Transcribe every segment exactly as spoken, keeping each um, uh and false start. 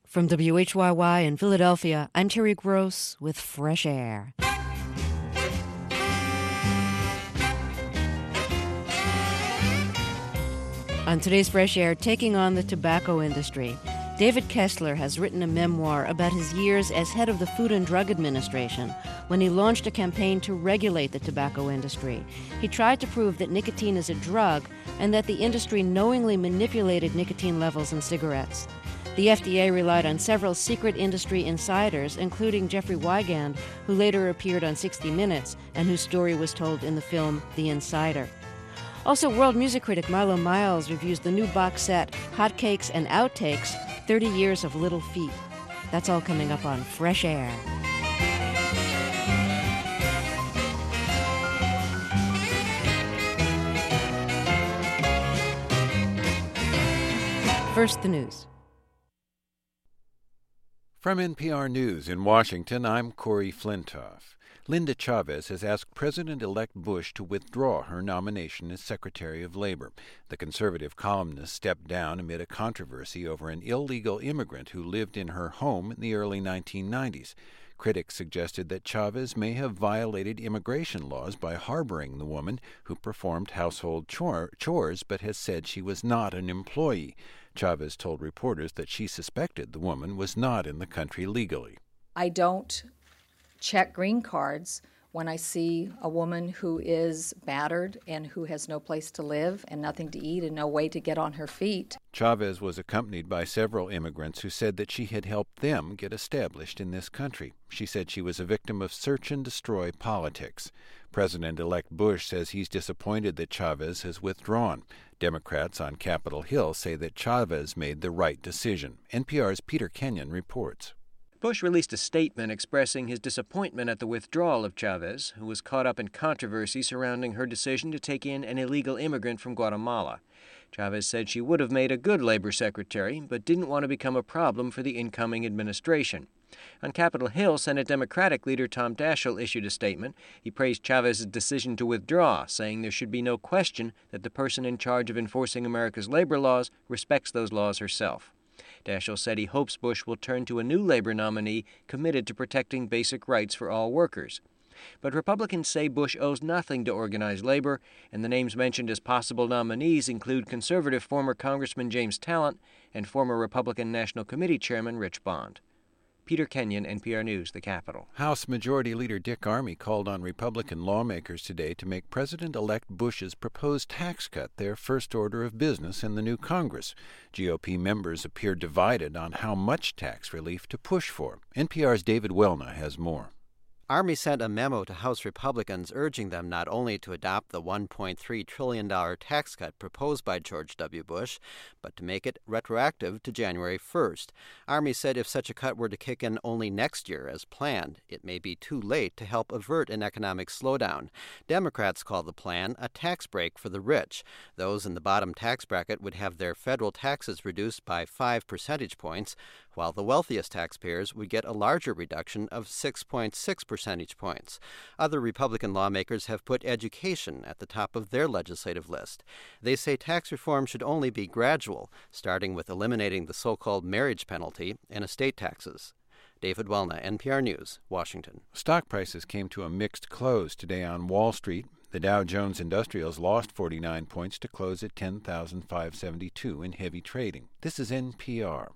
From W H Y Y in Philadelphia, I'm Terry Gross with Fresh Air. On today's Fresh Air, taking on the tobacco industry, David Kessler has written a memoir about his years as head of the Food and Drug Administration when he launched a campaign to regulate the tobacco industry. He tried to prove that nicotine is a drug and that the industry knowingly manipulated nicotine levels in cigarettes. The F D A relied on several secret industry insiders, including Jeffrey Wigand, who later appeared on sixty minutes and whose story was told in the film The Insider. Also, world music critic Marlo Miles reviews the new box set Hotcakes and Outtakes, thirty years of Little Feat. That's all coming up on Fresh Air. First, the news. From N P R News in Washington, I'm Corey Flintoff. Linda Chavez has asked President-elect Bush to withdraw her nomination as Secretary of Labor. The conservative columnist stepped down amid a controversy over an illegal immigrant who lived in her home in the early nineteen nineties. Critics suggested that Chavez may have violated immigration laws by harboring the woman who performed household chore- chores but has said she was not an employee. Chavez told reporters that she suspected the woman was not in the country legally. I don't check green cards when I see a woman who is battered and who has no place to live and nothing to eat and no way to get on her feet. Chavez was accompanied by several immigrants who said that she had helped them get established in this country. She said she was a victim of search and destroy politics. President-elect Bush says he's disappointed that Chavez has withdrawn. Democrats on Capitol Hill say that Chavez made the right decision. N P R's Peter Kenyon reports. Bush released a statement expressing his disappointment at the withdrawal of Chavez, who was caught up in controversy surrounding her decision to take in an illegal immigrant from Guatemala. Chavez said she would have made a good labor secretary, but didn't want to become a problem for the incoming administration. On Capitol Hill, Senate Democratic leader Tom Daschle issued a statement. He praised Chavez's decision to withdraw, saying there should be no question that the person in charge of enforcing America's labor laws respects those laws herself. Daschle said he hopes Bush will turn to a new labor nominee committed to protecting basic rights for all workers. But Republicans say Bush owes nothing to organized labor, and the names mentioned as possible nominees include conservative former Congressman James Talent and former Republican National Committee Chairman Rich Bond. Peter Kenyon, N P R News, the Capitol. House Majority Leader Dick Armey called on Republican lawmakers today to make President-elect Bush's proposed tax cut their first order of business in the new Congress. G O P members appear divided on how much tax relief to push for. N P R's David Welna has more. Armey sent a memo to House Republicans urging them not only to adopt the one point three trillion dollars tax cut proposed by George W. Bush, but to make it retroactive to January first. Armey said if such a cut were to kick in only next year as planned, it may be too late to help avert an economic slowdown. Democrats call the plan a tax break for the rich. Those in the bottom tax bracket would have their federal taxes reduced by five percentage points, while the wealthiest taxpayers would get a larger reduction of six point six percentage points. Other Republican lawmakers have put education at the top of their legislative list. They say tax reform should only be gradual, starting with eliminating the so-called marriage penalty and estate taxes. David Welna, N P R News, Washington. Stock prices came to a mixed close today on Wall Street. The Dow Jones Industrials lost forty-nine points to close at ten thousand five hundred seventy-two in heavy trading. This is N P R.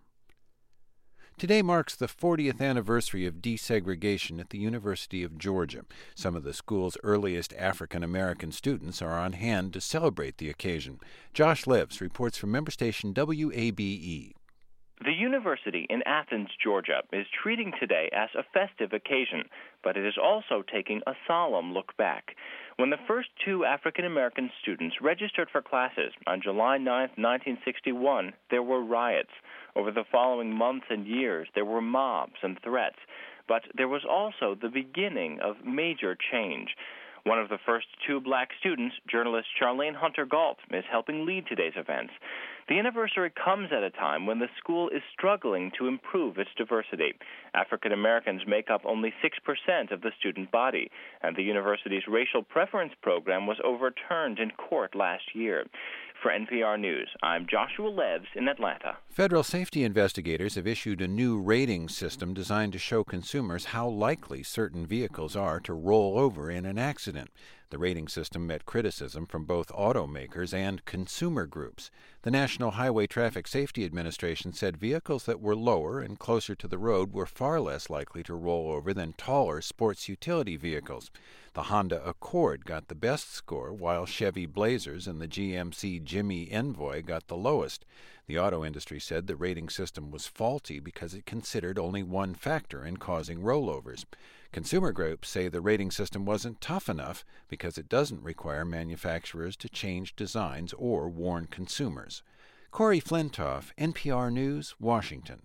Today marks the fortieth anniversary of desegregation at the University of Georgia. Some of the school's earliest African-American students are on hand to celebrate the occasion. Josh Levs reports from member station W A B E. The university in Athens, Georgia, is treating today as a festive occasion, but it is also taking a solemn look back. When the first two African-American students registered for classes on July ninth, nineteen sixty-one, there were riots. Over the following months and years, there were mobs and threats, but there was also the beginning of major change. One of the first two black students, journalist Charlene Hunter Galt, is helping lead today's events. The anniversary comes at a time when the school is struggling to improve its diversity. African Americans make up only six percent of the student body, and the university's racial preference program was overturned in court last year. For N P R News, I'm Joshua Leves in Atlanta. Federal safety investigators have issued a new rating system designed to show consumers how likely certain vehicles are to roll over in an accident. The rating system met criticism from both automakers and consumer groups. The National Highway Traffic Safety Administration said vehicles that were lower and closer to the road were far less likely to roll over than taller sports utility vehicles. The Honda Accord got the best score, while Chevy Blazers and the G M C Jimmy Envoy got the lowest. The auto industry said the rating system was faulty because it considered only one factor in causing rollovers. Consumer groups say the rating system wasn't tough enough because it doesn't require manufacturers to change designs or warn consumers. Corey Flintoff, N P R News, Washington.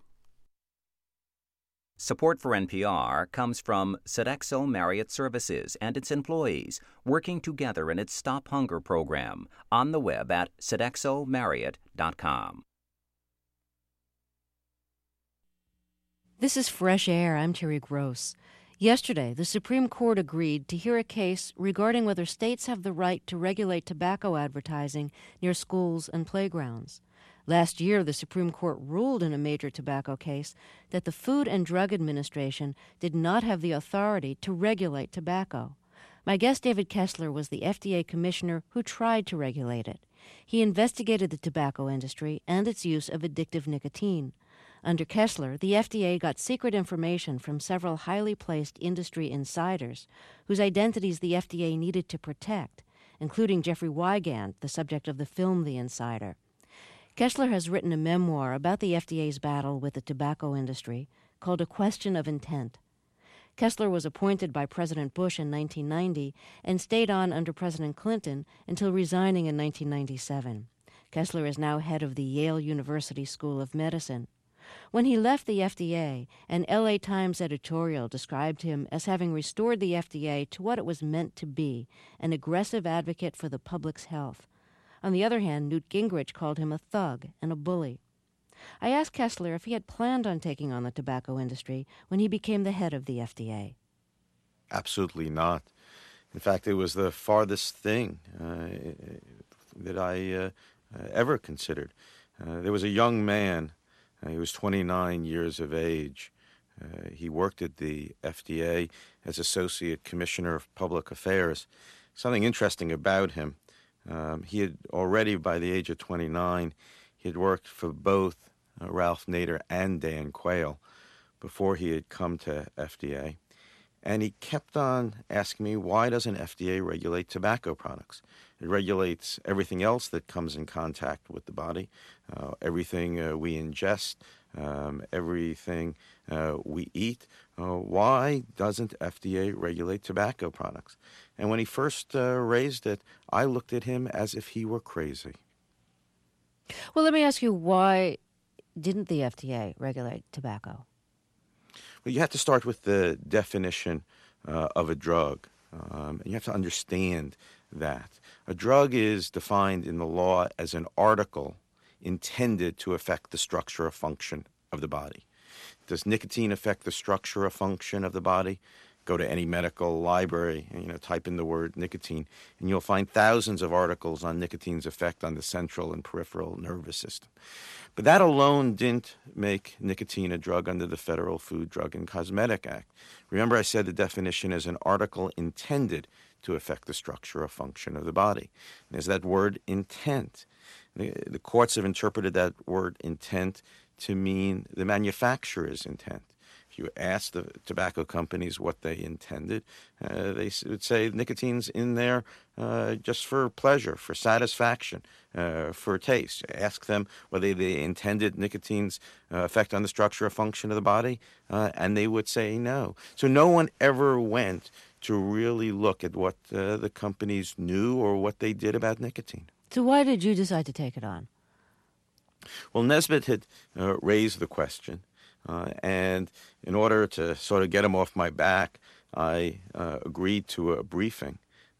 Support for N P R comes from Sodexo Marriott Services and its employees working together in its Stop Hunger program on the web at sodexo marriott dot com. This is Fresh Air. I'm Terry Gross. Yesterday, the Supreme Court agreed to hear a case regarding whether states have the right to regulate tobacco advertising near schools and playgrounds. Last year, the Supreme Court ruled in a major tobacco case that the Food and Drug Administration did not have the authority to regulate tobacco. My guest, David Kessler, was the F D A commissioner who tried to regulate it. He investigated the tobacco industry and its use of addictive nicotine. Under Kessler, the F D A got secret information from several highly placed industry insiders whose identities the F D A needed to protect, including Jeffrey Wigand, the subject of the film The Insider. Kessler has written a memoir about the F D A's battle with the tobacco industry called A Question of Intent. Kessler was appointed by President Bush in nineteen ninety and stayed on under President Clinton until resigning in nineteen ninety-seven. Kessler is now head of the Yale University School of Medicine. When he left the F D A, an L A Times editorial described him as having restored the F D A to what it was meant to be, an aggressive advocate for the public's health. On the other hand, Newt Gingrich called him a thug and a bully. I asked Kessler if he had planned on taking on the tobacco industry when he became the head of the F D A. Absolutely not. In fact, it was the farthest thing uh, that I uh, ever considered. Uh, there was a young man. Uh, he was twenty-nine years of age. Uh, he worked at the F D A as Associate Commissioner of Public Affairs. Something interesting about him, um, he had already, by the age of twenty-nine, he had worked for both uh, Ralph Nader and Dan Quayle before he had come to F D A. And he kept on asking me, why doesn't F D A regulate tobacco products? It regulates everything else that comes in contact with the body, uh, everything uh, we ingest, um, everything uh, we eat. Uh, why doesn't F D A regulate tobacco products? And when he first uh, raised it, I looked at him as if he were crazy. Well, let me ask you, why didn't the F D A regulate tobacco? Well, you have to start with the definition uh, of a drug. Um, and you have to understand that. A drug is defined in the law as an article intended to affect the structure or function of the body. Does nicotine affect the structure or function of the body? Go to any medical library and, you know, type in the word nicotine, and you'll find thousands of articles on nicotine's effect on the central and peripheral nervous system. But that alone didn't make nicotine a drug under the Federal Food, Drug, and Cosmetic Act. Remember, I said the definition is an article intended to affect the structure or function of the body. And there's that word intent. The, the courts have interpreted that word intent to mean the manufacturer's intent. If you ask the tobacco companies what they intended, uh, they would say nicotine's in there uh, just for pleasure, for satisfaction, uh, for taste. Ask them whether they intended nicotine's uh, effect on the structure or function of the body, uh, and they would say no. So no one ever went to really look at what uh, the companies knew or what they did about nicotine. So why did you decide to take it on? Well, Nesbitt had uh, raised the question. Uh, and in order to sort of get him off my back, I uh, agreed to a briefing.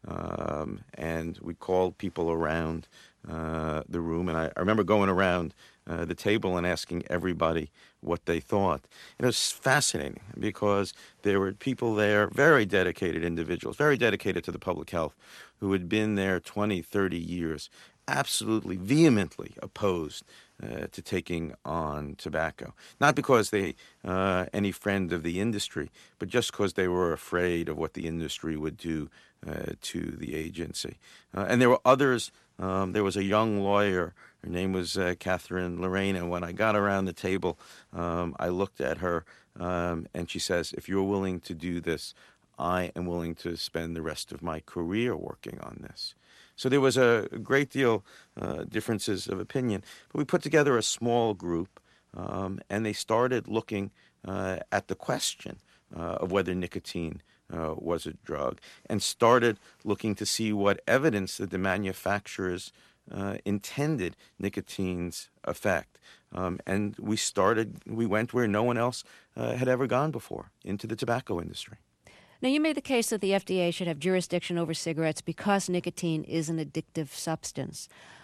Um, and we called people around uh, the room. And I, I remember going around uh, the table and asking everybody what they thought. And it was fascinating because there were people there, very dedicated individuals, very dedicated to the public health, who had been there twenty, thirty years, absolutely vehemently opposed uh, to taking on tobacco. Not because they uh, any friend of the industry, but just because they were afraid of what the industry would do uh, to the agency. Uh, and there were others. Um, there was a young lawyer. Her name was uh, Catherine Lorraine. And when I got around the table, um, I looked at her, um, and she says, "If you're willing to do this, I am willing to spend the rest of my career working on this." So there was a great deal uh, differences of opinion. But we put together a small group, um, and they started looking uh, at the question uh, of whether nicotine uh, was a drug, and started looking to see what evidence that the manufacturers uh, intended nicotine's effect. Um, and we started, we went where no one else uh, had ever gone before, into the tobacco industry. Now, you made the case that the F D A should have jurisdiction over cigarettes because nicotine is an addictive substance.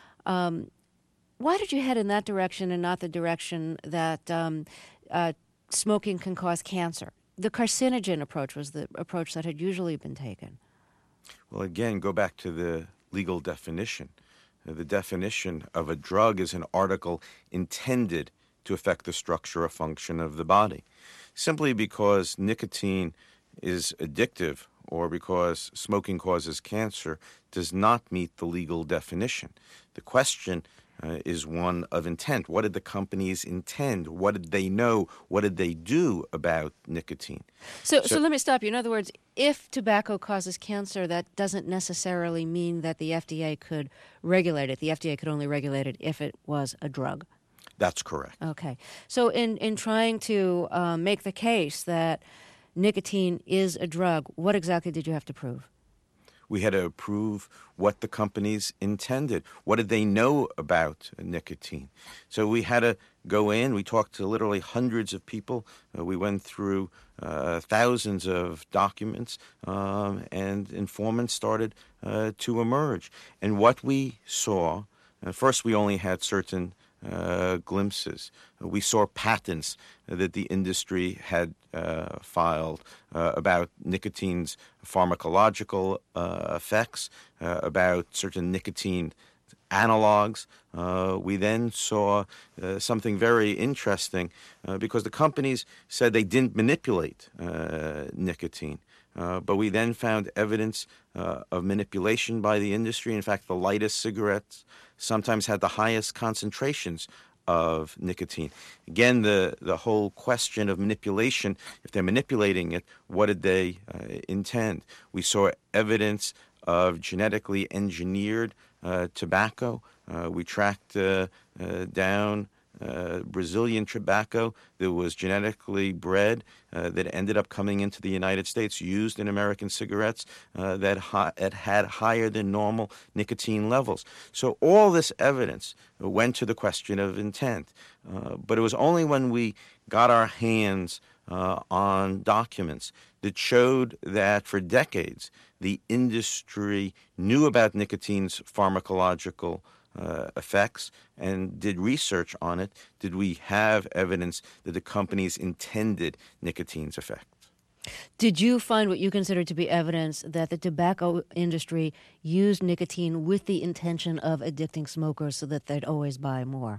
Um, why did you head in that direction and not the direction that um, uh, smoking can cause cancer? The carcinogen approach was the approach that had usually been taken. Well, again, go back to the legal definition. Uh, the definition of a drug is an article intended to affect the structure or function of the body. Simply because nicotine is addictive or because smoking causes cancer does not meet the legal definition. The question uh, is one of intent. What did the companies intend? What did they know? What did they do about nicotine? So, so, so let me stop you. In other words, if tobacco causes cancer, that doesn't necessarily mean that the F D A could regulate it. The F D A could only regulate it if it was a drug. That's correct. Okay. So in, in trying to uh, make the case that nicotine is a drug, what exactly did you have to prove? We had to prove what the companies intended. What did they know about nicotine? So we had to go in. We talked to literally hundreds of people. Uh, we went through uh, thousands of documents, um, and informants started uh, to emerge. And what we saw, uh, first we only had certain Uh, glimpses. Uh, we saw patents uh, that the industry had uh, filed uh, about nicotine's pharmacological uh, effects, uh, about certain nicotine analogs. Uh, we then saw uh, something very interesting uh, because the companies said they didn't manipulate uh, nicotine. Uh, but we then found evidence uh, of manipulation by the industry. In fact, the lightest cigarettes sometimes had the highest concentrations of nicotine. Again, the, the whole question of manipulation, if they're manipulating it, what did they uh, intend? We saw evidence of genetically engineered uh, tobacco. Uh, we tracked uh, uh, down Uh, Brazilian tobacco that was genetically bred, uh, that ended up coming into the United States, used in American cigarettes, uh, that hi- it had higher than normal nicotine levels. So all this evidence went to the question of intent. Uh, but it was only when we got our hands uh, on documents that showed that for decades the industry knew about nicotine's pharmacological Uh, effects and did research on it, did we have evidence that the companies intended nicotine's effects. Did you find what you consider to be evidence that the tobacco industry used nicotine with the intention of addicting smokers so that they'd always buy more?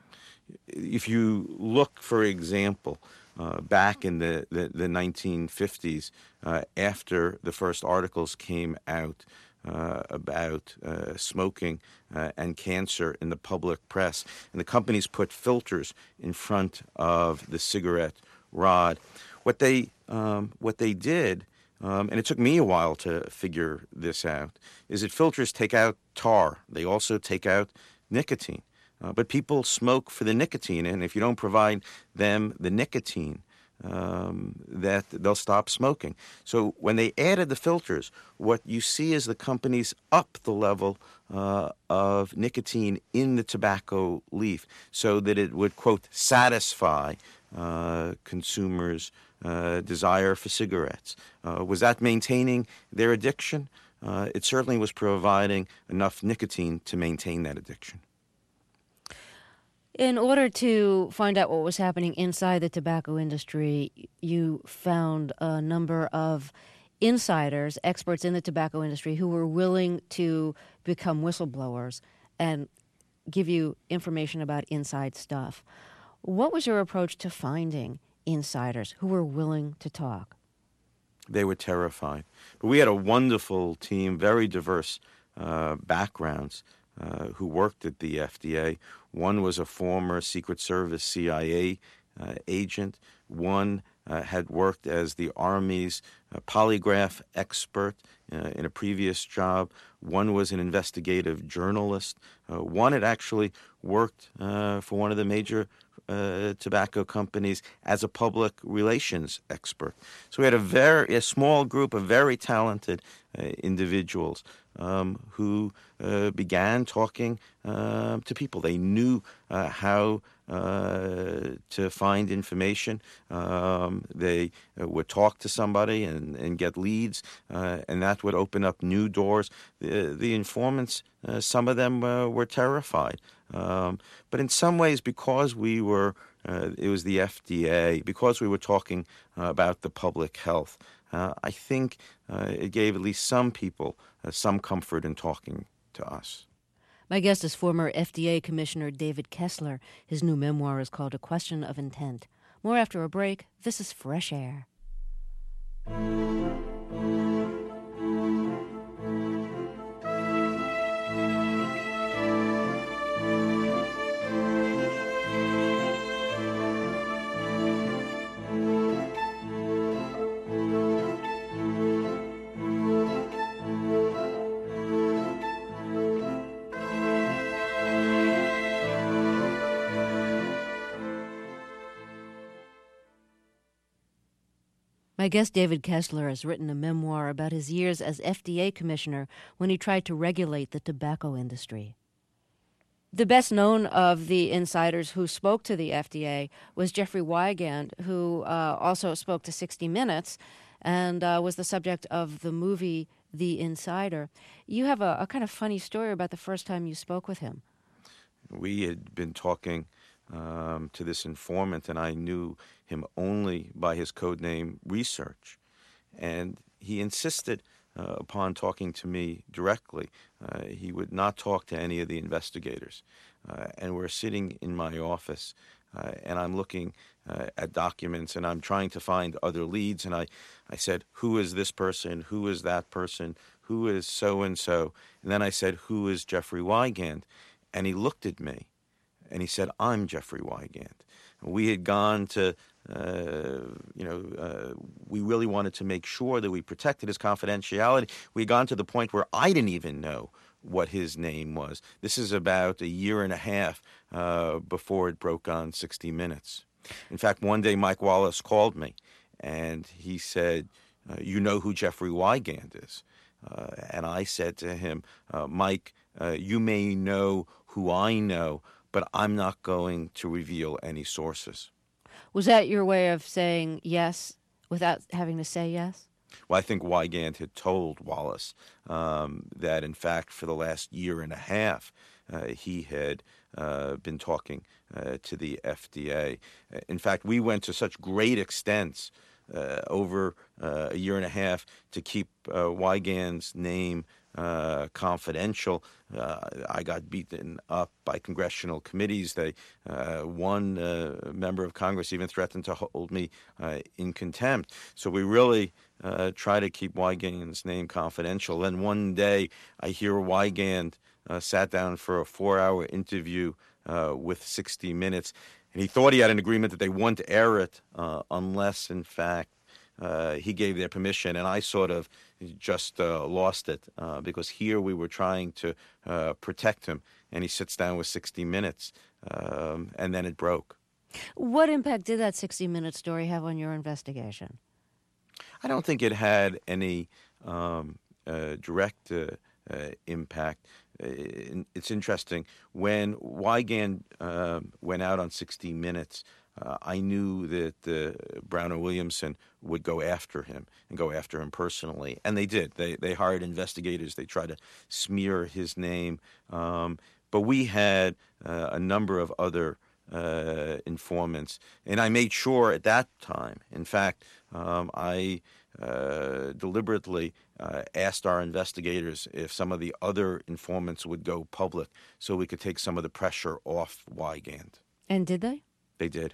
If you look, for example, uh, back in the, the, the nineteen fifties, uh, after the first articles came out Uh, about uh, smoking uh, and cancer in the public press, and the companies put filters in front of the cigarette rod. What they um, what they did, um, and it took me a while to figure this out, is that filters take out tar. They also take out nicotine. Uh, but people smoke for the nicotine, and if you don't provide them the nicotine, Um, that they'll stop smoking. So when they added the filters, what you see is the companies up the level uh, of nicotine in the tobacco leaf so that it would, quote, satisfy uh, consumers' uh, desire for cigarettes. Uh, was that maintaining their addiction? Uh, it certainly was providing enough nicotine to maintain that addiction. In order to find out what was happening inside the tobacco industry, you found a number of insiders, experts in the tobacco industry, who were willing to become whistleblowers and give you information about inside stuff. What was your approach to finding insiders who were willing to talk? They were terrified. But we had a wonderful team, very diverse uh, backgrounds, uh, who worked at the F D A. One was a former Secret Service C I A uh, agent. One uh, had worked as the Army's uh, polygraph expert uh, in a previous job. One was an investigative journalist. Uh, one had actually worked uh, for one of the major uh, tobacco companies as a public relations expert. So we had a very a small group of very talented uh, individuals um, who uh, began talking uh, to people. They knew uh, how uh, to find information. Um, they uh, would talk to somebody and, and get leads, uh, and that would open up new doors. The, the informants, uh, some of them uh, were terrified. Um, but in some ways, because we were, uh, it was the F D A, because we were talking uh, about the public health, uh, I think uh, it gave at least some people uh, some comfort in talking to us. My guest is former F D A Commissioner David Kessler. His new memoir is called A Question of Intent. More after a break. This is Fresh Air. My guest David Kessler has written a memoir about his years as F D A commissioner when he tried to regulate the tobacco industry. The best known of the insiders who spoke to the F D A was Jeffrey Wigand, who uh, also spoke to sixty minutes and uh, was the subject of the movie The Insider. You have a, a kind of funny story about the first time you spoke with him. We had been talking um, to this informant, and I knew him only by his code name Research. And he insisted uh, upon talking to me directly. Uh, he would not talk to any of the investigators. Uh, and we're sitting in my office, uh, and I'm looking uh, at documents, and I'm trying to find other leads. And I, I said, who is this person? Who is that person? Who is so-and-so? And then I said, who is Jeffrey Wigand? And he looked at me, and he said, I'm Jeffrey Wigand. We had gone to, uh, you know, uh, we really wanted to make sure that we protected his confidentiality. We had gone to the point where I didn't even know what his name was. This is about a year and a half uh, before it broke on sixty minutes. In fact, one day Mike Wallace called me, and he said, uh, you know who Jeffrey Wigand is? Uh, and I said to him, uh, Mike, uh, you may know who I know, but I'm not going to reveal any sources. Was that your way of saying yes without having to say yes? Well, I think Wigand had told Wallace um, that, in fact, for the last year and a half, uh, he had uh, been talking uh, to the F D A. In fact, we went to such great extents uh, over uh, a year and a half to keep uh, Wigand's name Uh, confidential. Uh, I got beaten up by congressional committees. They, uh, one uh, member of Congress even threatened to hold me uh, in contempt. So we really uh, try to keep Wigand's name confidential. Then one day I hear Wigand uh, sat down for a four-hour interview uh, with sixty minutes, and he thought he had an agreement that they wouldn't air it uh, unless, in fact, Uh, he gave their permission, and I sort of just uh, lost it uh, because here we were trying to uh, protect him, and he sits down with sixty minutes, um, and then it broke. What impact did that sixty-minute story have on your investigation? I don't think it had any um, uh, direct uh, uh, impact. Uh, it's interesting. When Wigand uh, went out on sixty minutes, Uh, I knew that uh, Brown and Williamson would go after him and go after him personally, and they did. They they hired investigators. They tried to smear his name, um, but we had uh, a number of other uh, informants, and I made sure at that time. In fact, um, I uh, deliberately uh, asked our investigators if some of the other informants would go public so we could take some of the pressure off Wigand. And did they? They did.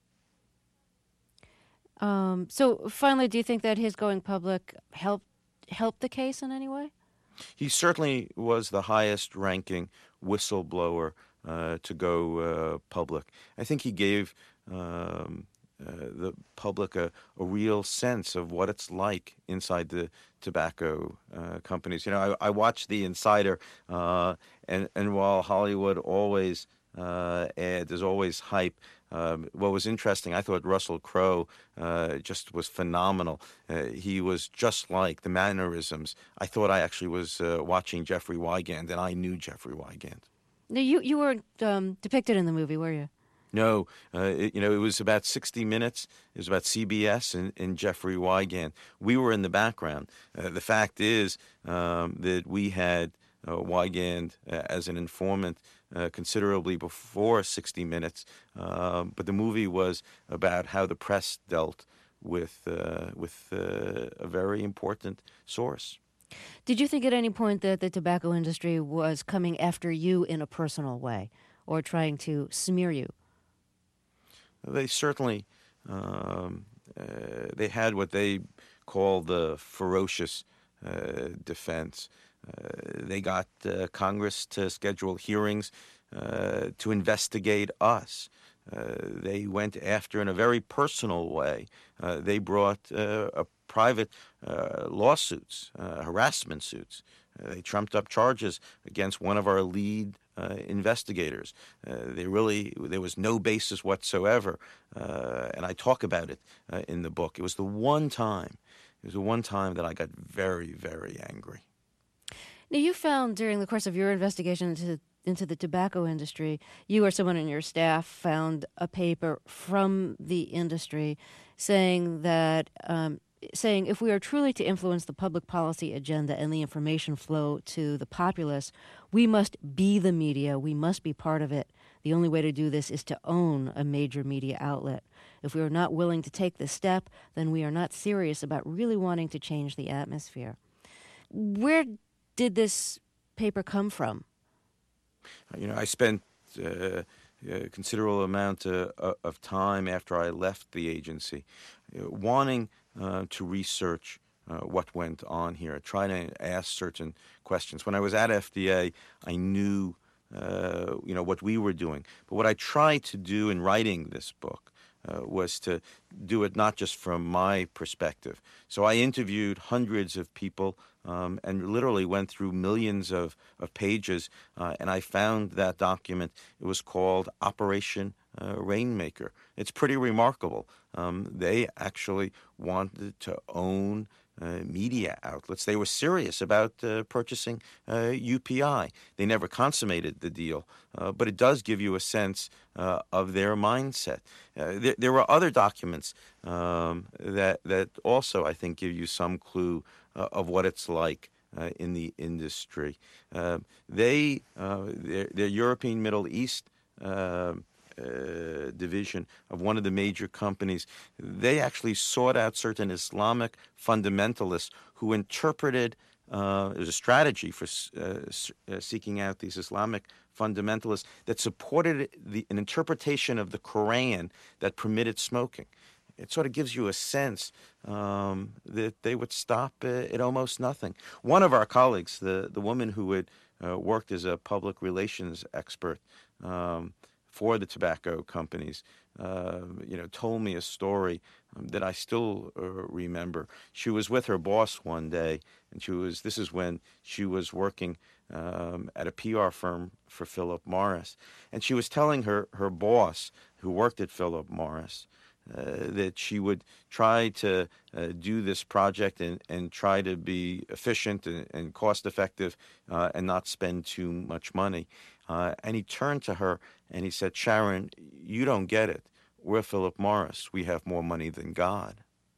Um, so finally, do you think that his going public helped helped the case in any way? He certainly was the highest-ranking whistleblower uh, to go uh, public. I think he gave um, uh, the public a, a real sense of what it's like inside the tobacco uh, companies. You know, I, I watched The Insider, uh, and, and while Hollywood always uh, adds, there's always hype, Um, what was interesting, I thought Russell Crowe uh, just was phenomenal. Uh, he was just like the mannerisms. I thought I actually was uh, watching Jeffrey Wigand, and I knew Jeffrey Wigand. No, you you weren't um, depicted in the movie, were you? No, uh, it, you know, it was about sixty minutes. It was about C B S and, and Jeffrey Wigand. We were in the background. Uh, the fact is um, that we had uh, Wigand uh, as an informant Uh, considerably before sixty minutes, um, but the movie was about how the press dealt with uh, with uh, a very important source. Did you think at any point that the tobacco industry was coming after you in a personal way or trying to smear you? They certainly um, uh, they had what they call the ferocious uh, defense. Uh, they got uh, Congress to schedule hearings uh, to investigate us. Uh, they went after in a very personal way. Uh, they brought uh, a private uh, lawsuits, uh, harassment suits. Uh, they trumped up charges against one of our lead uh, investigators. Uh, they really, there was no basis whatsoever, uh, and I talk about it uh, in the book. It was the one time, it was the one time that I got very, very angry. Now, you found during the course of your investigation into, into the tobacco industry, you or someone on your staff found a paper from the industry saying that, um, saying if we are truly to influence the public policy agenda and the information flow to the populace, we must be the media, we must be part of it. The only way to do this is to own a major media outlet. If we are not willing to take this step, then we are not serious about really wanting to change the atmosphere. Where did this paper come from? You know, I spent uh, a considerable amount uh, of time after I left the agency uh, wanting uh, to research uh, what went on here, trying to ask certain questions. When I was at F D A, I knew, uh, you know, what we were doing. But what I tried to do in writing this book Uh, was to do it not just from my perspective. So I interviewed hundreds of people um, and literally went through millions of, of pages, uh, and I found that document. It was called Operation uh, Rainmaker. It's pretty remarkable. Um, they actually wanted to own Uh, media outlets. They were serious about uh, purchasing uh, U P I. They never consummated the deal, uh, but it does give you a sense uh, of their mindset. Uh, there, there were other documents um, that that also, I think, give you some clue uh, of what it's like uh, in the industry. Uh, they, uh, their, their European Middle East Uh, Uh, division of one of the major companies, they actually sought out certain Islamic fundamentalists who interpreted, uh, it was a strategy for uh, uh, seeking out these Islamic fundamentalists that supported the, an interpretation of the Quran that permitted smoking. It sort of gives you a sense um, that they would stop uh, at almost nothing. One of our colleagues, the, the woman who had uh, worked as a public relations expert, um, for the tobacco companies, uh, you know, told me a story um, that I still uh, remember. She was with her boss one day, and she was, this is when she was working um, at a P R firm for Philip Morris, and she was telling her, her boss, who worked at Philip Morris, uh, that she would try to uh, do this project and, and try to be efficient and, and cost-effective uh, and not spend too much money. Uh, and he turned to her and he said, "Sharon, you don't get it. We're Philip Morris. We have more money than God."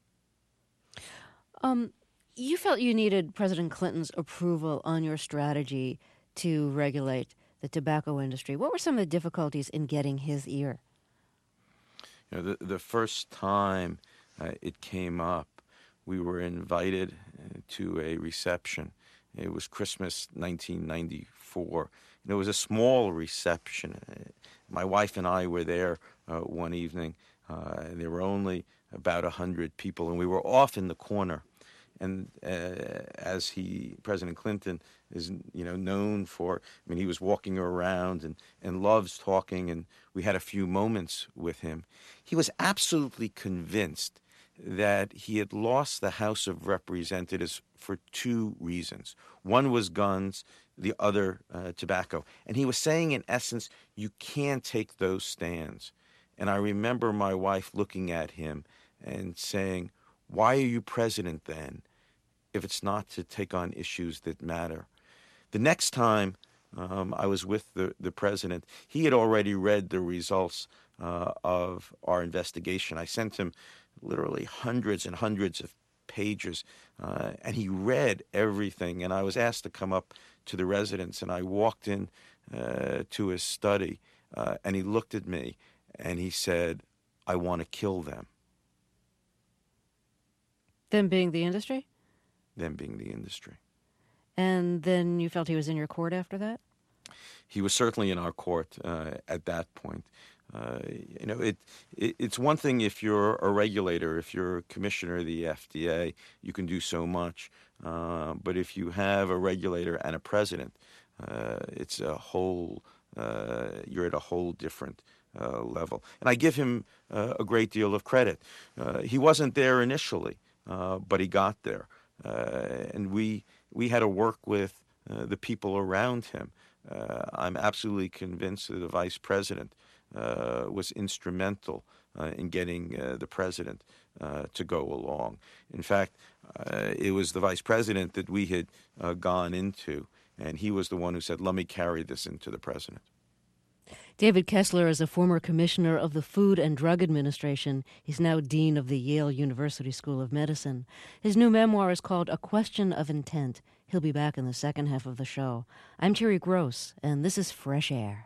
Um, you felt you needed President Clinton's approval on your strategy to regulate the tobacco industry. What were some of the difficulties in getting his ear? You know, the, the first time uh, it came up we were invited uh, to a reception. It was Christmas nineteen ninety-four. And it was a small reception. Uh, my wife and I were there uh, one evening, uh, and there were only about one hundred people, and we were off in the corner. And uh, as he, President Clinton, is you know known for, I mean, he was walking around and, and loves talking, and we had a few moments with him. He was absolutely convinced that he had lost the House of Representatives for two reasons. One was guns, the other uh, tobacco. And he was saying, in essence, you can't take those stands. And I remember my wife looking at him and saying, why are you president then, if it's not to take on issues that matter? The next time um, I was with the, the president, he had already read the results uh, of our investigation. I sent him literally hundreds and hundreds of pages, uh, and he read everything. And I was asked to come up to the residence, and I walked in uh, to his study, uh, and he looked at me, and he said, I want to kill them. Them being the industry? Them being the industry. And then you felt he was in your court after that? He was certainly in our court uh, at that point. Uh, you know, it, it it's one thing if you're a regulator, if you're a commissioner of the F D A, you can do so much. Uh, but if you have a regulator and a president, uh, it's a whole, uh, you're at a whole different uh, level. And I give him uh, a great deal of credit. Uh, he wasn't there initially, uh, but he got there. Uh, and we we had to work with uh, the people around him. Uh, I'm absolutely convinced that the vice president uh, was instrumental uh, in getting uh, the president uh, to go along. In fact, uh, it was the vice president that we had uh, gone into, and he was the one who said, let me carry this into the president. David Kessler is a former commissioner of the Food and Drug Administration. He's now dean of the Yale University School of Medicine. His new memoir is called A Question of Intent. He'll be back in the second half of the show. I'm Terry Gross, and this is Fresh Air.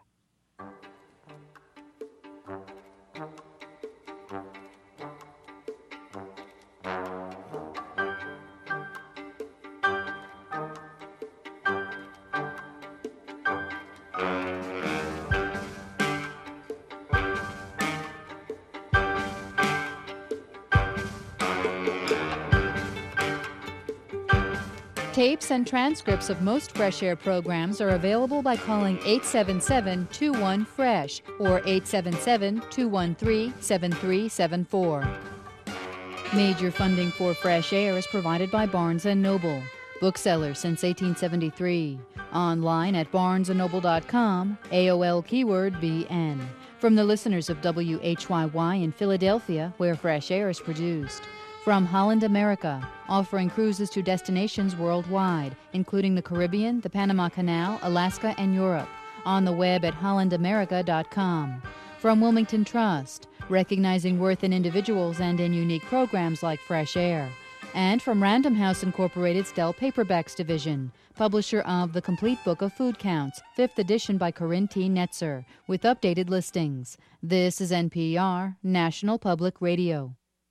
Tapes and transcripts of most Fresh Air programs are available by calling eight seven seven, two one, FRESH or eight seven seven, two one three, seven three seven four. Major funding for Fresh Air is provided by Barnes and Noble, bookseller since eighteen seventy-three. Online at barnes and noble dot com, A O L keyword B N. From the listeners of W H Y Y in Philadelphia, where Fresh Air is produced. From Holland America, offering cruises to destinations worldwide, including the Caribbean, the Panama Canal, Alaska, and Europe. On the web at holland america dot com. From Wilmington Trust, recognizing worth in individuals and in unique programs like Fresh Air. And from Random House Incorporated's Dell Paperbacks Division, publisher of The Complete Book of Food Counts, fifth edition by Corinne T. Netzer, with updated listings. This is N P R, National Public Radio.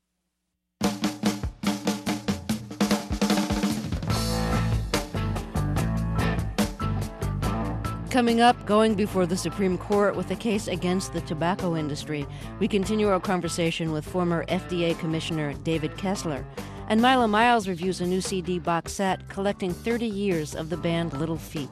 Coming up, going before the Supreme Court with a case against the tobacco industry. We continue our conversation with former F D A Commissioner David Kessler. And Mila Miles reviews a new C D box set collecting thirty years of the band Little Feat.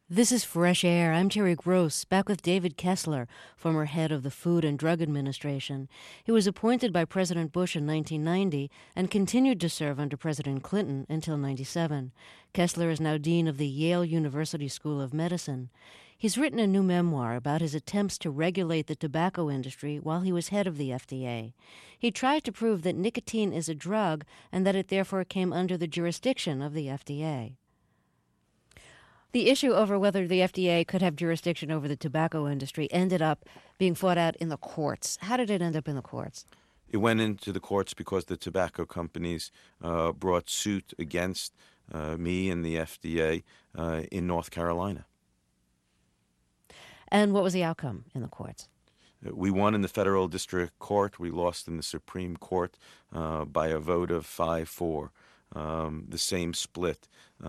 This is Fresh Air. I'm Terry Gross, back with David Kessler, former head of the Food and Drug Administration. He was appointed by President Bush in nineteen ninety and continued to serve under President Clinton until ninety-seven. Kessler is now dean of the Yale University School of Medicine. He's written a new memoir about his attempts to regulate the tobacco industry while he was head of the F D A. He tried to prove that nicotine is a drug and that it therefore came under the jurisdiction of the F D A. The issue over whether the F D A could have jurisdiction over the tobacco industry ended up being fought out in the courts. How did it end up in the courts? It went into the courts because the tobacco companies uh, brought suit against uh, me and the F D A uh, in North Carolina. And what was the outcome in the courts? We won in the federal district court. We lost in the Supreme Court uh, by a vote of five four. Um, the same split,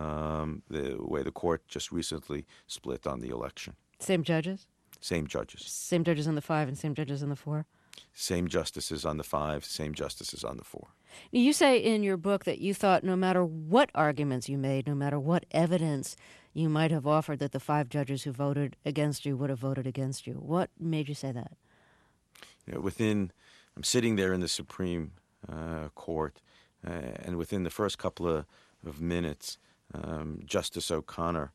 um, the way the court just recently split on the election. Same judges? Same judges. Same judges on the five and same judges on the four? Same justices on the five, same justices on the four. You say in your book that you thought no matter what arguments you made, no matter what evidence you might have offered, that the five judges who voted against you would have voted against you. What made you say that? You know, within, I'm sitting there in the Supreme uh, Court, Uh, and within the first couple of, of minutes, um, Justice O'Connor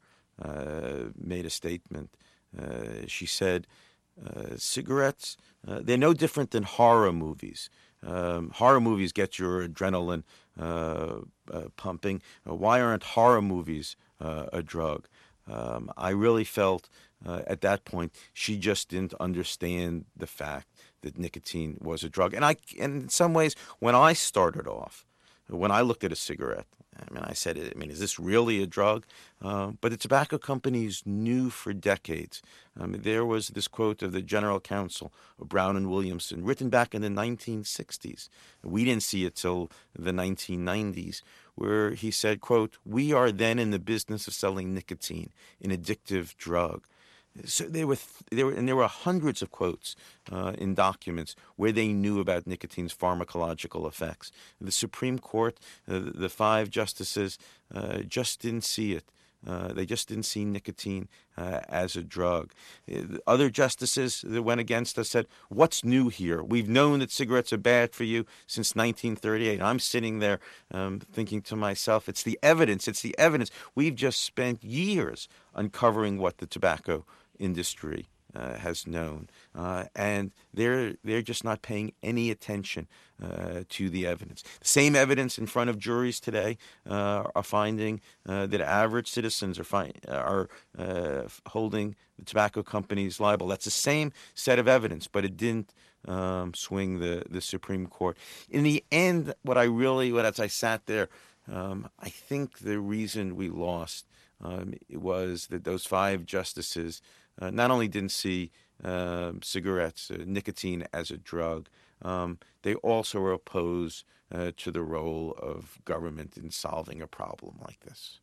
uh, made a statement. Uh, she said, uh, cigarettes, uh, they're no different than horror movies. Um, horror movies get your adrenaline uh, uh, pumping. Uh, why aren't horror movies uh, a drug? Um, I really felt uh, at that point she just didn't understand the fact that nicotine was a drug. And I, and in some ways, when I started off, when I looked at a cigarette, I mean, I said, I mean, is this really a drug? Uh, but the tobacco companies knew for decades. I mean, there was this quote of the general counsel of Brown and Williamson, written back in the nineteen sixties. We didn't see it till the nineteen nineties, where he said, quote, "We are then in the business of selling nicotine, an addictive drug." So there were, th- there were, and there were hundreds of quotes uh, in documents where they knew about nicotine's pharmacological effects. The Supreme Court, uh, the five justices, uh, just didn't see it. Uh, they just didn't see nicotine uh, as a drug. Uh, other justices that went against us said, "What's new here? We've known that cigarettes are bad for you since nineteen thirty-eight. I'm sitting there um, thinking to myself, it's the evidence, it's the evidence. We've just spent years uncovering what the tobacco industry uh, has known, uh, and they're they're just not paying any attention uh, to the evidence. The same evidence in front of juries today uh, are finding uh, that average citizens are fi- are uh, holding the tobacco companies liable. That's the same set of evidence, but it didn't um, swing the the Supreme Court. In the end, what I really, what as I sat there, um, I think the reason we lost um, it was that those five justices Uh, not only didn't see uh, cigarettes, uh, nicotine as a drug, um, they also were opposed uh, to the role of government in solving a problem like this.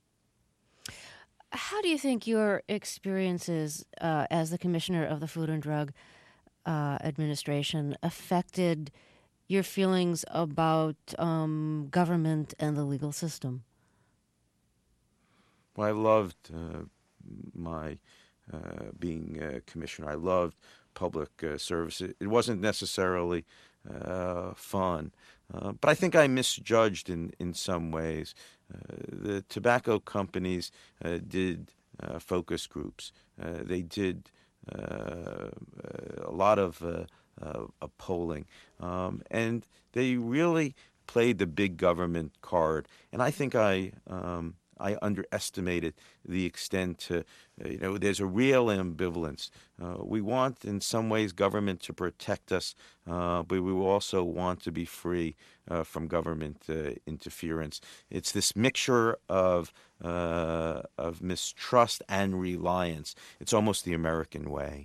How do you think your experiences uh, as the commissioner of the Food and Drug uh, Administration affected your feelings about um, government and the legal system? Well, I loved uh, my uh, being a commissioner. I loved public uh, service. It wasn't necessarily uh, fun, uh, but I think I misjudged in, in some ways. Uh, the tobacco companies uh, did uh, focus groups. Uh, they did uh, a lot of uh, uh, polling, um, and they really played the big government card. And I think I um, I underestimated the extent to, uh, you know, there's a real ambivalence. Uh, we want, in some ways, government to protect us, uh, but we also want to be free uh, from government uh, interference. It's this mixture of uh, of mistrust and reliance. It's almost the American way.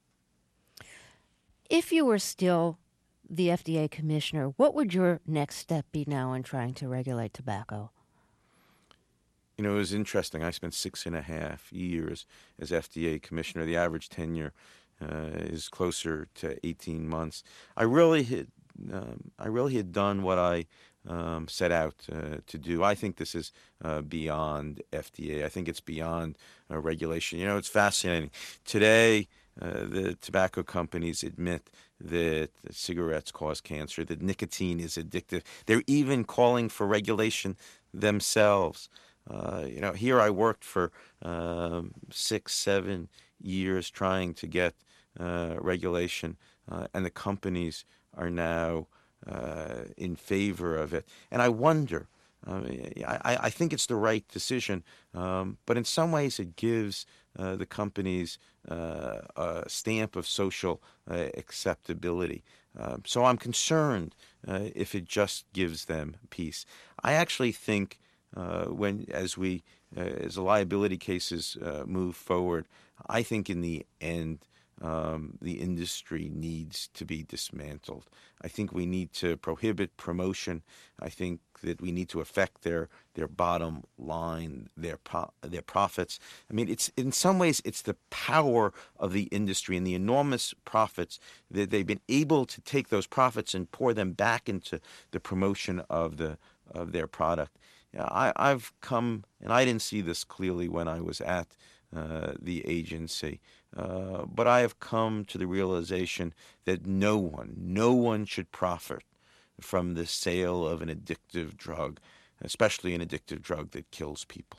If you were still the F D A commissioner, what would your next step be now in trying to regulate tobacco? You know, it was interesting. I spent six and a half years as F D A commissioner. The average tenure uh, is closer to eighteen months. I really had, um, I really had done what I um, set out uh, to do. I think this is uh, beyond F D A. I think it's beyond uh, regulation. You know, it's fascinating. Today, uh, the tobacco companies admit that cigarettes cause cancer, that nicotine is addictive. They're even calling for regulation themselves. Uh, you know, here I worked for um, six, seven years trying to get uh, regulation, uh, and the companies are now uh, in favor of it. And I wonder, uh, I, I think it's the right decision, um, but in some ways it gives uh, the companies uh, a stamp of social uh, acceptability. Uh, so I'm concerned uh, if it just gives them peace. I actually think uh, when, as we, uh, as the liability cases uh, move forward, I think in the end, Um, the industry needs to be dismantled. I think we need to prohibit promotion. I think that we need to affect their their bottom line, their po- their profits. I mean, it's in some ways it's the power of the industry and the enormous profits that they've been able to take those profits and pour them back into the promotion of the of their product. Yeah, I, I've come, and I didn't see this clearly when I was at uh, the agency. Uh, but I have come to the realization that no one, no one should profit from the sale of an addictive drug, especially an addictive drug that kills people.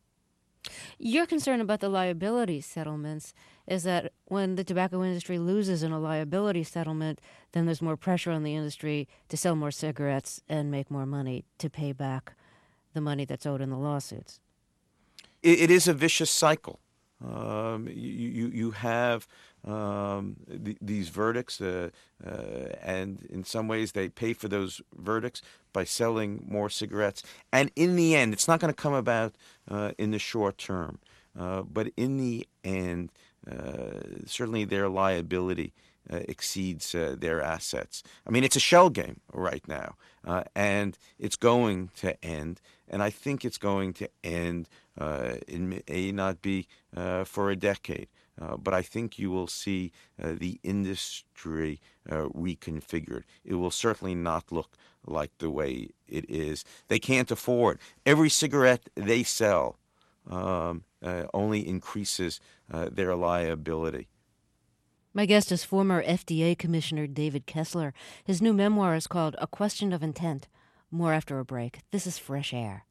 Your concern about the liability settlements is that when the tobacco industry loses in a liability settlement, then there's more pressure on the industry to sell more cigarettes and make more money to pay back the money that's owed in the lawsuits. It, it is a vicious cycle. Um, you, you, you have um, th- these verdicts, uh, uh, and in some ways they pay for those verdicts by selling more cigarettes. And in the end, it's not going to come about uh, in the short term, uh, but in the end, uh, certainly their liability uh, exceeds uh, their assets. I mean, it's a shell game right now, uh, and it's going to end. And I think it's going to end. Uh, it may not be uh, for a decade, uh, but I think you will see uh, the industry uh, reconfigured. It will certainly not look like the way it is. They can't afford. Every cigarette they sell um, uh, only increases uh, their liability. My guest is former F D A Commissioner David Kessler. His new memoir is called A Question of Intent. More after a break. This is Fresh Air.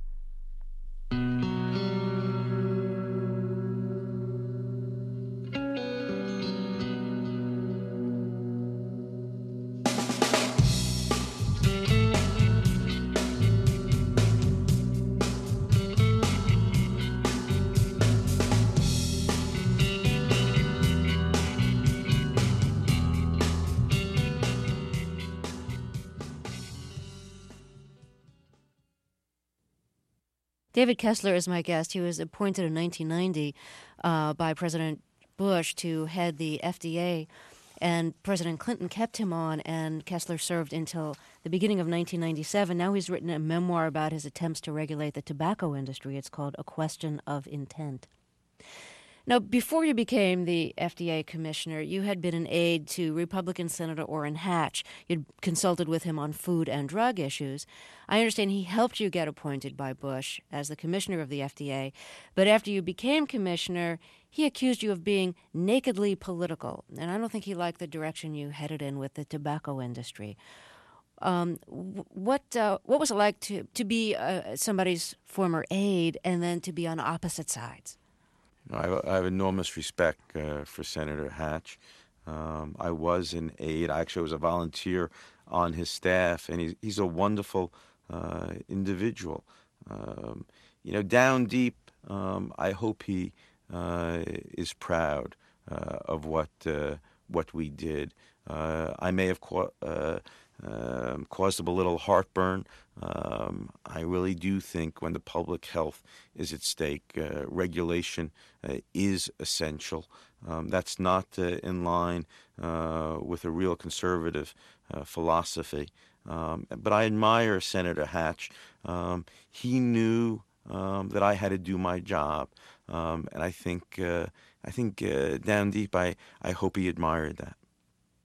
David Kessler is my guest. He was appointed in nineteen ninety uh, by President Bush to head the F D A, and President Clinton kept him on, and Kessler served until the beginning of nineteen ninety-seven. Now he's written a memoir about his attempts to regulate the tobacco industry. It's called A Question of Intent. Now, before you became the F D A commissioner, you had been an aide to Republican Senator Orrin Hatch. You'd consulted with him on food and drug issues. I understand he helped you get appointed by Bush as the commissioner of the F D A, but after you became commissioner, he accused you of being nakedly political, and I don't think he liked the direction you headed in with the tobacco industry. Um, what uh, what was it like to, to be uh, somebody's former aide and then to be on opposite sides? I have, I have enormous respect uh, for Senator Hatch. Um, I was an aide. I actually was a volunteer on his staff, and he's, he's a wonderful uh, individual. Um, you know, down deep, um, I hope he uh, is proud uh, of what uh, what we did. Uh, I may have co- uh, um, caused him a little heartburn. Um, I really do think when the public health is at stake, uh, regulation uh, is essential. Um, that's not uh, in line uh, with a real conservative uh, philosophy. Um, but I admire Senator Hatch. Um, he knew um, that I had to do my job, um, and I think uh, I think uh, down deep, I, I hope he admired that.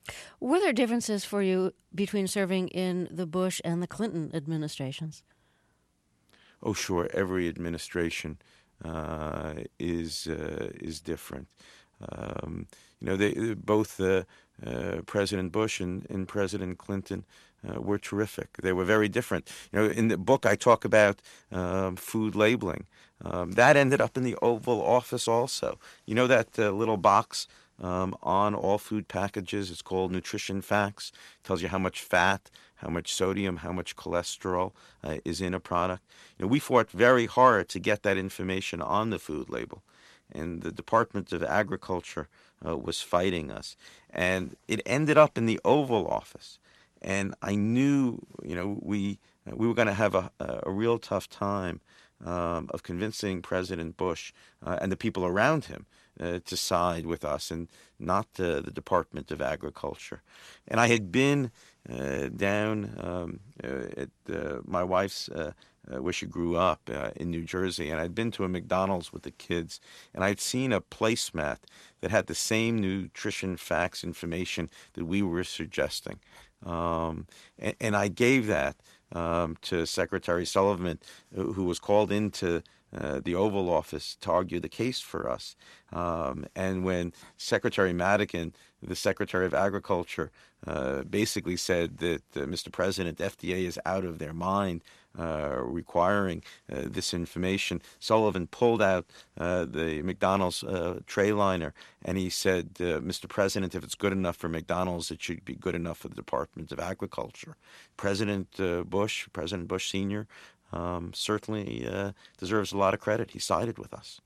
Were there differences for you between serving in the Bush and the Clinton administrations? Oh, sure. Every administration uh, is uh, is different. Um, you know, they both uh, uh, President Bush and, and President Clinton uh, were terrific. They were very different. You know, in the book I talk about um, food labeling. Um, that ended up in the Oval Office also. You know that uh, little box um, on all food packages? It's called Nutrition Facts. It tells you how much fat, how much sodium, how much cholesterol uh, is in a product. You know, we fought very hard to get that information on the food label, and the Department of Agriculture uh, was fighting us. And it ended up in the Oval Office. And I knew, you know, we we were going to have a, a real tough time um, of convincing President Bush uh, and the people around him uh, to side with us and not uh, the Department of Agriculture. And I had been uh, down um, uh, at uh, my wife's uh, Uh, where she grew up uh, in New Jersey, and I'd been to a McDonald's with the kids, and I'd seen a placemat that had the same nutrition facts information that we were suggesting. Um, and, and I gave that um, to Secretary Sullivan, who was called into uh, the Oval Office to argue the case for us. Um, and when Secretary Madigan, the Secretary of Agriculture, uh, basically said that, uh, Mister President, F D A is out of their mind Uh, requiring uh, this information, Sullivan pulled out uh, the McDonald's uh, tray liner, and he said, uh, Mister President, if it's good enough for McDonald's, it should be good enough for the Department of Agriculture. President uh, Bush, President Bush Senior, um, certainly uh, deserves a lot of credit. He sided with us.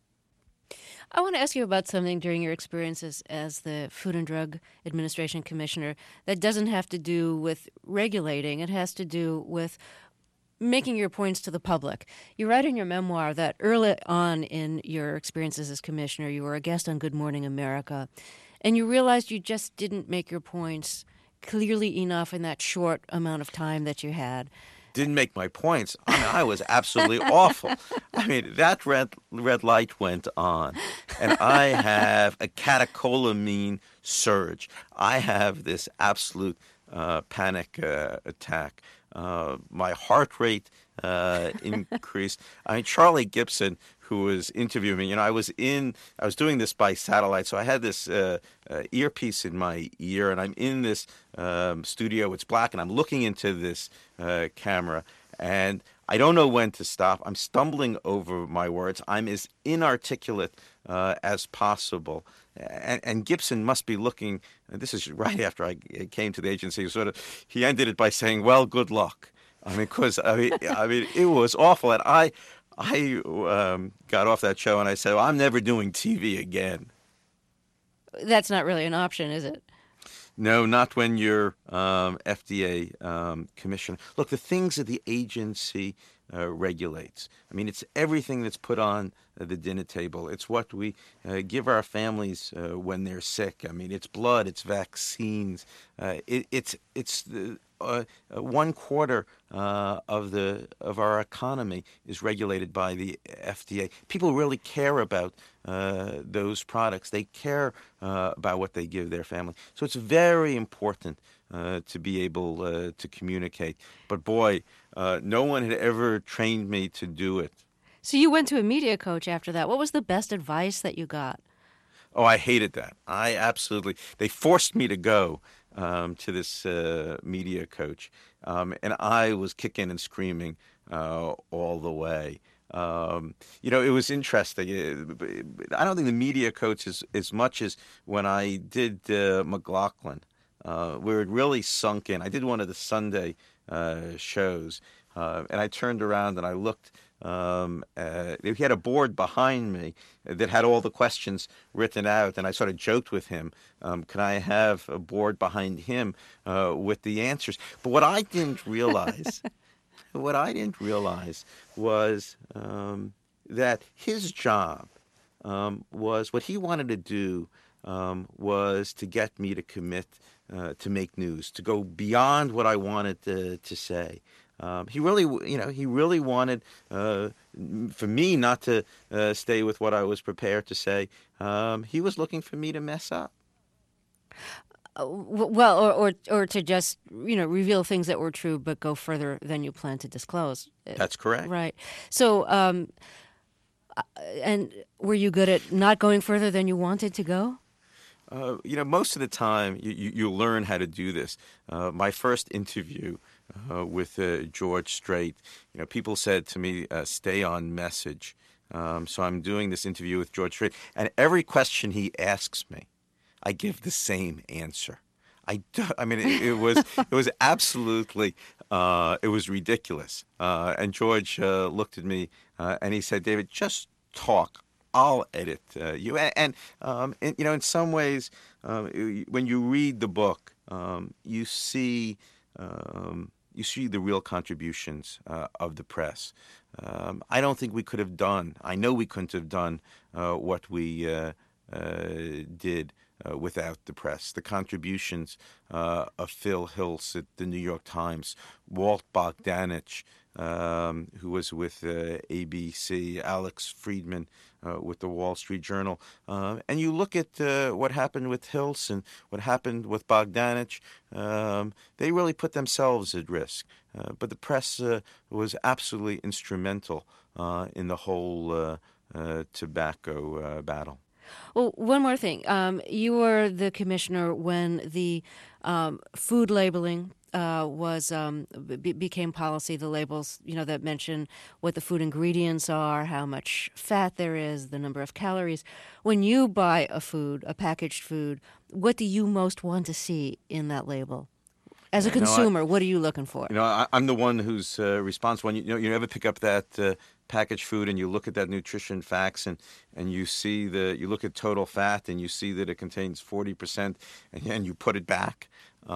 I want to ask you about something during your experiences as the Food and Drug Administration Commissioner that doesn't have to do with regulating. It has to do with making your points to the public. You write in your memoir that early on in your experiences as commissioner, you were a guest on Good Morning America, and you realized you just didn't make your points clearly enough in that short amount of time that you had. Didn't make my points. I mean, I was absolutely awful. I mean, that red red light went on, and I have a catecholamine surge. I have this absolute uh, panic uh, attack. Uh, my heart rate uh, increased. I mean, Charlie Gibson, who was interviewing me, you know, I was in, I was doing this by satellite, so I had this uh, uh, earpiece in my ear, and I'm in this um, studio. It's black, and I'm looking into this uh, camera, and I don't know when to stop. I'm stumbling over my words. I'm as inarticulate uh, as possible. And, and Gibson must be looking, and this is right after I came to the agency, sort of, he ended it by saying, well, good luck. I mean, because, I mean, I mean, it was awful. And I I um, got off that show and I said, well, I'm never doing T V again. That's not really an option, is it? No, not when you're um, F D A um, commissioner. Look, the things that the agency uh, regulates, I mean, it's everything that's put on uh, the dinner table. It's what we uh, give our families uh, when they're sick. I mean, it's blood, it's vaccines. Uh, it, it's it's the, uh, one quarter uh, of the of our economy is regulated by the F D A. People really care about uh, those products. They care uh, about what they give their family. So it's very important uh, to be able uh, to communicate. But boy, uh, no one had ever trained me to do it. So you went to a media coach after that. What was the best advice that you got? Oh, I hated that. I absolutely, they forced me to go um, to this uh, media coach. Um, and I was kicking and screaming uh, all the way. Um, you know, it was interesting. I don't think the media coach is as much as when I did uh, McLaughlin, uh, where it really sunk in. I did one of the Sunday uh, shows, uh, and I turned around and I looked. Um, uh, he had a board behind me that had all the questions written out, and I sort of joked with him, um, can I have a board behind him uh, with the answers? But what I didn't realize, what I didn't realize was um, that his job um, was, what he wanted to do um, was to get me to commit uh, to make news, to go beyond what I wanted to, to say. Um, he really, you know, he really wanted uh, for me not to uh, stay with what I was prepared to say. Um, he was looking for me to mess up. Uh, well, or, or or to just, you know, reveal things that were true but go further than you plan to disclose. That's correct. Right. So, um, and were you good at not going further than you wanted to go? Uh, you know, most of the time you, you, you learn how to do this. Uh, my first interview uh, with uh, George Strait, you know, people said to me, uh, stay on message. Um, so I'm doing this interview with George Strait, and every question he asks me, I give the same answer. I, do, I mean, it, it was it was absolutely uh, it was ridiculous. Uh, and George uh, looked at me uh, and he said, "David, just talk. I'll edit uh, you." And, and, um, and you know, in some ways, um, when you read the book, um, you see um, you see the real contributions uh, of the press. Um, I don't think we could have done. I know we couldn't have done uh, what we uh, uh, did. Uh, without the press. The contributions uh, of Phil Hills at the New York Times, Walt Bogdanich, um, who was with uh, A B C, Alex Friedman uh, with the Wall Street Journal. Uh, and you look at uh, what happened with Hills and what happened with Bogdanich, um, they really put themselves at risk. Uh, but the press uh, was absolutely instrumental uh, in the whole uh, uh, tobacco uh, battle. Well, one more thing. Um, you were the commissioner when the um, food labeling uh, was um, be- became policy. The labels, you know, that mention what the food ingredients are, how much fat there is, the number of calories. When you buy a food, a packaged food, what do you most want to see in that label? As a consumer, you know, I, what are you looking for? You know, I, I'm the one who's uh, responsible. When you, you know, you ever pick up that uh, packaged food and you look at that nutrition facts and, and you see the you look at total fat and you see that it contains forty percent and, and you put it back.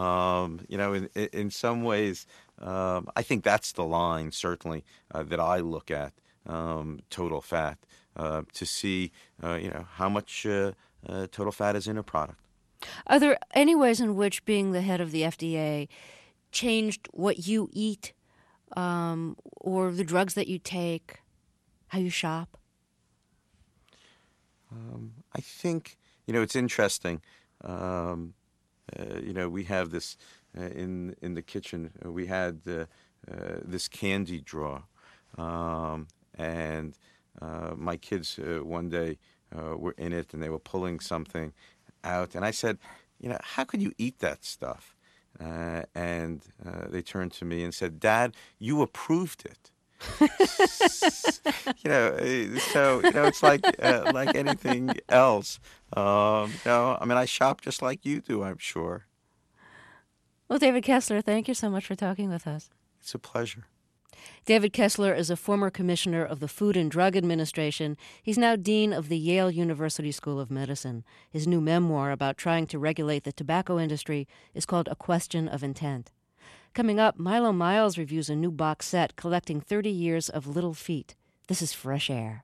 Um, you know, in in some ways, um, I think that's the line certainly uh, that I look at, um, total fat, uh, to see uh, you know how much uh, uh, total fat is in a product. Are there any ways in which being the head of the F D A changed what you eat, um, or the drugs that you take, how you shop? Um, I think, you know, it's interesting. Um, uh, you know, we have this uh, in in the kitchen. Uh, we had uh, uh, this candy drawer, um, and uh, my kids uh, one day uh, were in it, and they were pulling something out, and I said, you know, how could you eat that stuff? Uh, and uh, they turned to me and said, Dad, you approved it. you know, so you know, it's like uh, like anything else. Um, you know, I mean, I shop just like you do, I'm sure. Well, David Kessler, thank you so much for talking with us. It's a pleasure. David Kessler is a former commissioner of the Food and Drug Administration. He's now dean of the Yale University School of Medicine. His new memoir about trying to regulate the tobacco industry is called A Question of Intent. Coming up, Milo Miles reviews a new box set collecting thirty years of Little Feat. This is Fresh Air.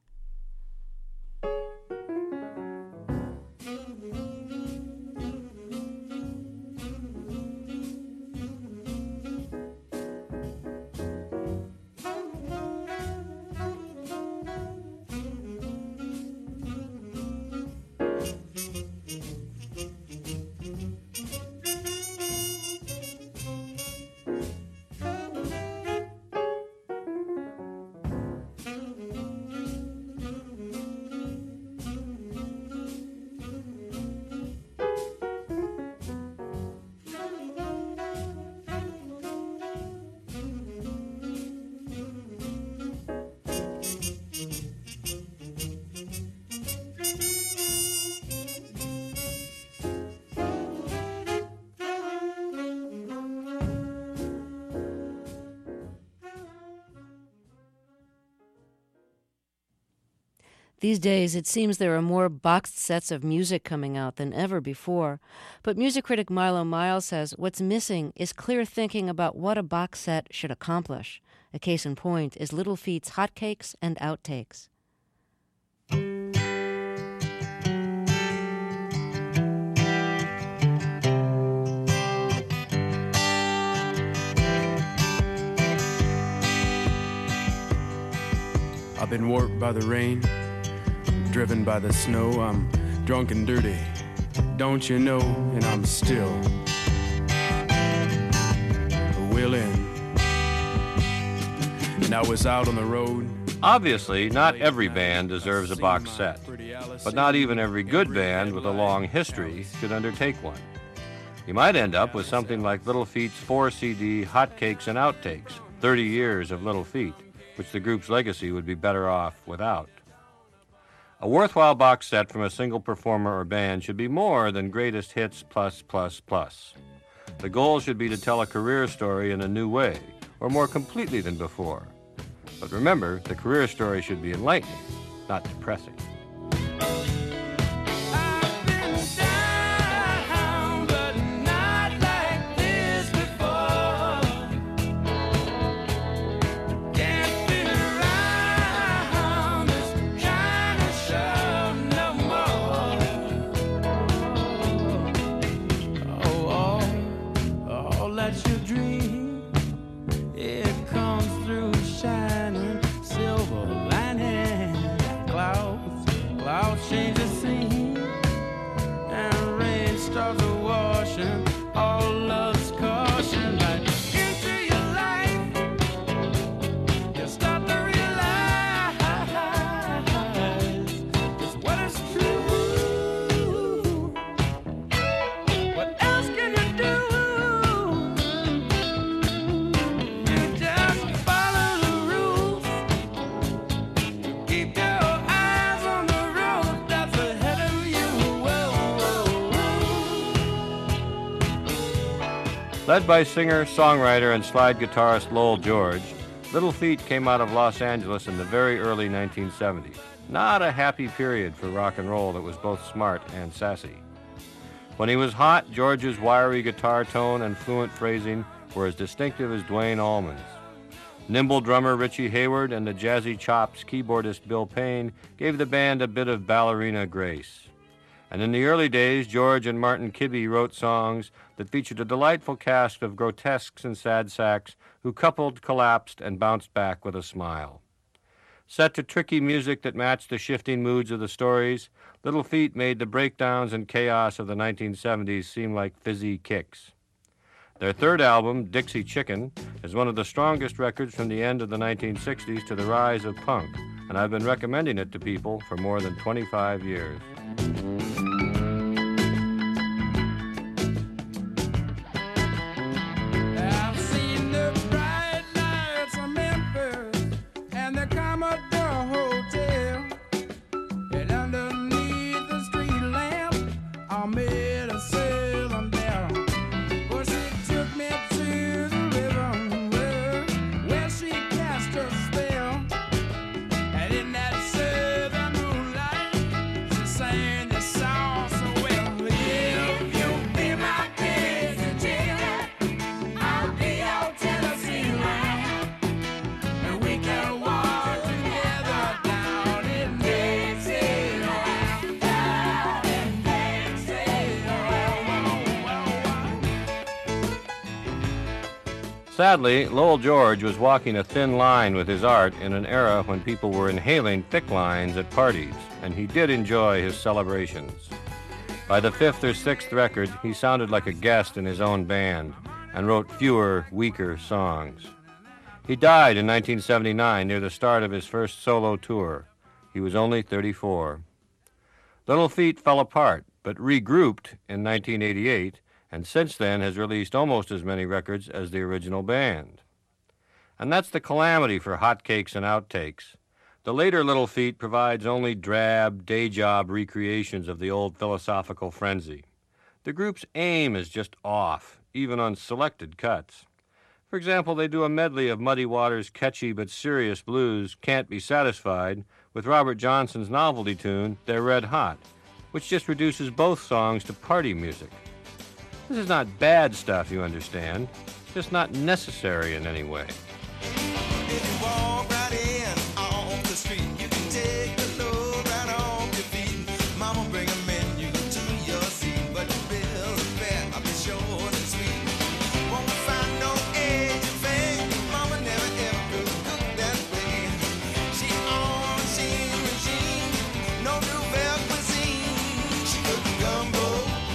These days, it seems there are more boxed sets of music coming out than ever before. But music critic Milo Miles says what's missing is clear thinking about what a box set should accomplish. A case in point is Little Feat's Hotcakes and Outtakes. I've been warped by the rain, driven by the snow. I'm drunk and dirty, don't you know, and I'm still willing. And I was out on the road. Obviously, not every band deserves a box set, but not even every good band with a long history should undertake one. You might end up with something like Little Feat's four C D Hotcakes and Outtakes, thirty years of Little Feat, which the group's legacy would be better off without. A worthwhile box set from a single performer or band should be more than greatest hits plus plus plus. The goal should be to tell a career story in a new way, or more completely than before. But remember, the career story should be enlightening, not depressing. Led by singer, songwriter, and slide guitarist Lowell George, Little Feat came out of Los Angeles in the very early nineteen seventies. Not a happy period for rock and roll that was both smart and sassy. When he was hot, George's wiry guitar tone and fluent phrasing were as distinctive as Duane Allman's. Nimble drummer Richie Hayward and the jazzy chops keyboardist Bill Payne gave the band a bit of ballerina grace. And in the early days, George and Martin Kibbe wrote songs that featured a delightful cast of grotesques and sad sacks who coupled, collapsed, and bounced back with a smile. Set to tricky music that matched the shifting moods of the stories, Little Feat made the breakdowns and chaos of the nineteen seventies seem like fizzy kicks. Their third album, Dixie Chicken, is one of the strongest records from the end of the nineteen sixties to the rise of punk, and I've been recommending it to people for more than twenty-five years. Sadly, Lowell George was walking a thin line with his art in an era when people were inhaling thick lines at parties, and he did enjoy his celebrations. By the fifth or sixth record, he sounded like a guest in his own band and wrote fewer, weaker songs. He died in nineteen seventy-nine near the start of his first solo tour. He was only thirty-four. Little Feat fell apart, but regrouped in nineteen eighty-eight, and since then has released almost as many records as the original band. And that's the calamity for Hotcakes and Outtakes. The later Little Feat provides only drab, day-job recreations of the old philosophical frenzy. The group's aim is just off, even on selected cuts. For example, they do a medley of Muddy Waters' catchy but serious blues, Can't Be Satisfied, with Robert Johnson's novelty tune, They're Red Hot, which just reduces both songs to party music. This is not bad stuff, you understand, just not necessary in any way. If you walk right in off the street, you can take the load right off your feet. Mama bring 'em in, you go to your seat, but the bills are fair, I'll be short and sweet. Won't find no eggs to fake, Mama never ever could cook that way. She on she regime, no Nouvelle cuisine. She cooked gumbo,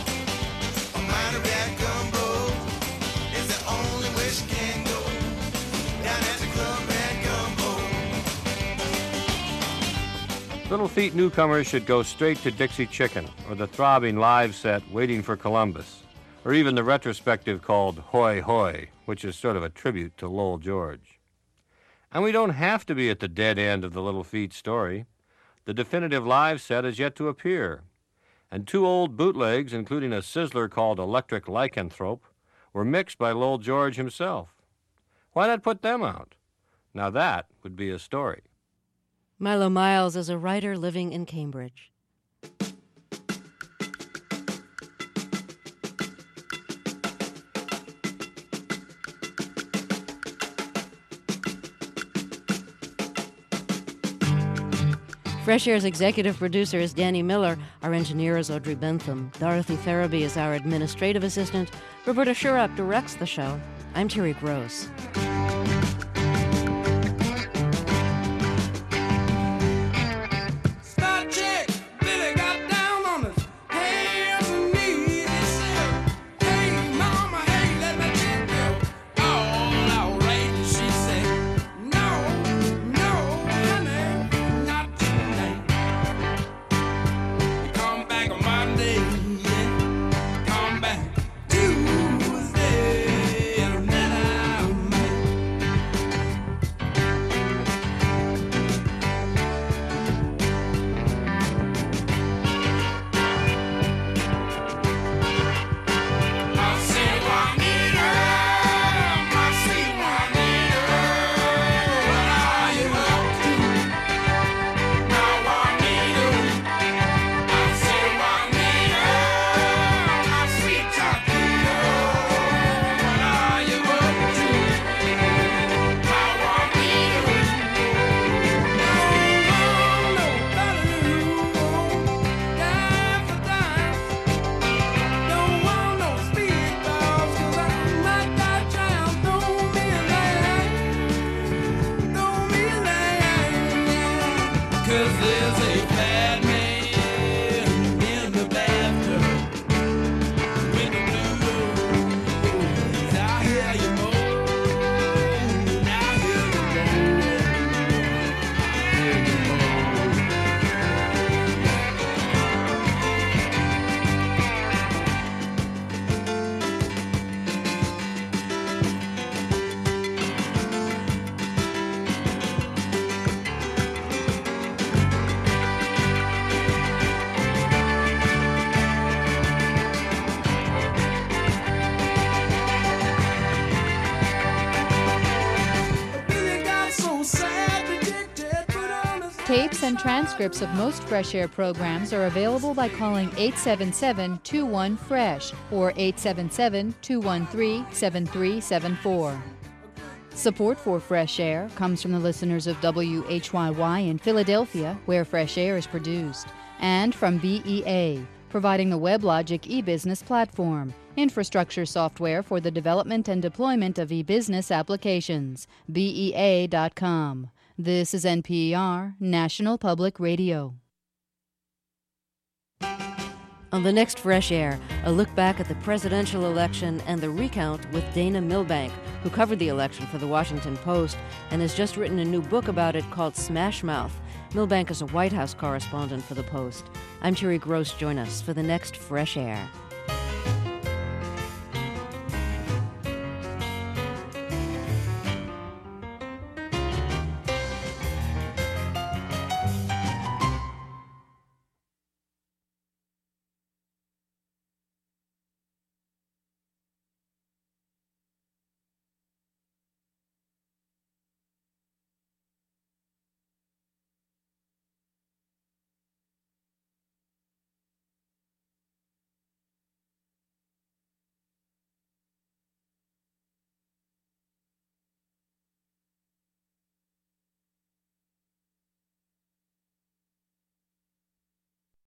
Little Feat newcomers should go straight to Dixie Chicken or the throbbing live set Waiting for Columbus, or even the retrospective called Hoy Hoy, which is sort of a tribute to Lowell George. And we don't have to be at the dead end of the Little Feat story. The definitive live set is yet to appear, and two old bootlegs, including a sizzler called Electric Lycanthrope, were mixed by Lowell George himself. Why not put them out? Now that would be a story. Milo Miles is a writer living in Cambridge. Fresh Air's executive producer is Danny Miller. Our engineer is Audrey Bentham. Dorothy Farabee is our administrative assistant. Roberta Shurock directs the show. I'm Terry Gross. Tapes and transcripts of most Fresh Air programs are available by calling eight seven seven, two one, FRESH or eight seven seven, two one three, seven three seven four. Support for Fresh Air comes from the listeners of W H Y Y in Philadelphia, where Fresh Air is produced, and from B E A, providing the WebLogic e-business platform, infrastructure software for the development and deployment of e-business applications, B E A dot com. This is N P R, National Public Radio. On the next Fresh Air, a look back at the presidential election and the recount with Dana Milbank, who covered the election for the Washington Post and has just written a new book about it called Smash Mouth. Milbank is a White House correspondent for the Post. I'm Terry Gross. Join us for the next Fresh Air.